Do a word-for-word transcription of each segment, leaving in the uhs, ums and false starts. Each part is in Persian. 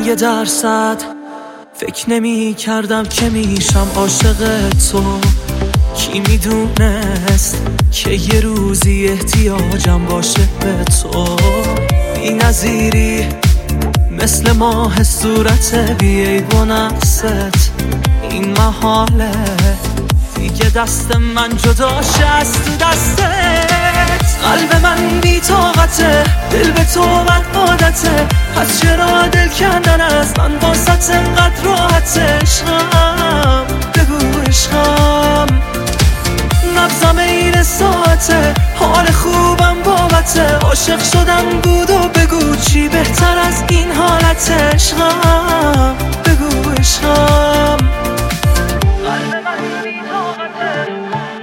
یه درصد فکر نمی کردم که میشم عاشق تو. کی میدونست که یه روزی احتیاجم باشه به تو. بی نظیری مثل ماه صورت بیعیب و نقصت. این محاله دیگه دست من جداشه از تو دستت. قلب من بی طاقته، دل به تو بد عادته. پس چرا دل کندن از من واسط انقدر راحته؟ عشقم بگو عشقم، نبضم این ساعته، حال خوبم بابته. عاشق شدم بود و بگو چی بهتر از این حالته؟ عشقم بگو عشقم. قلب من بی طاقته.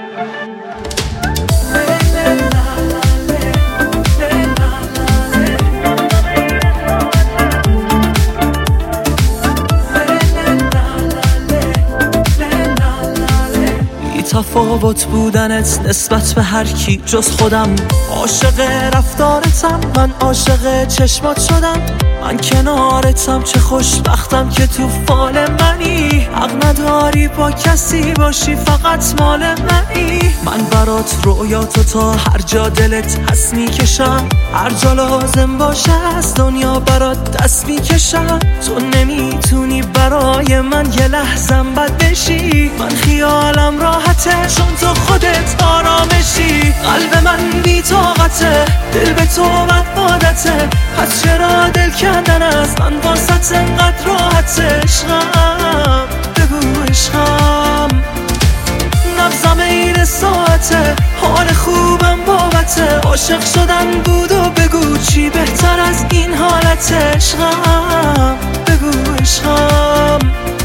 تفاوت بودنت نسبت به هر کی جز خودم. عاشق رفتارتم، من عاشق چشمات شدم. من کنارتم، چه خوشبختم که تو فال منی. حق نداری با کسی باشی، فقط مال منی. من برات رویاتو تا هر جا دلت هست میکشم. هر جا لازم باشه از دنیا برات دست میکشم. تو نمیتونی برای من یه لحظم بد بشی. من خیالم راحته چون تو خودت آرامشی. قلب من بی طاقته، دل به تو بد عادته. پس چرا دل کندن از من واسط انقدر راحته؟ عشقم بگو عشقم، نبضم این ساعته، حال خوبم بابته. عاشق شدن بود و بگو چی بهتر از این حالته؟ عشقم بگو عشقم.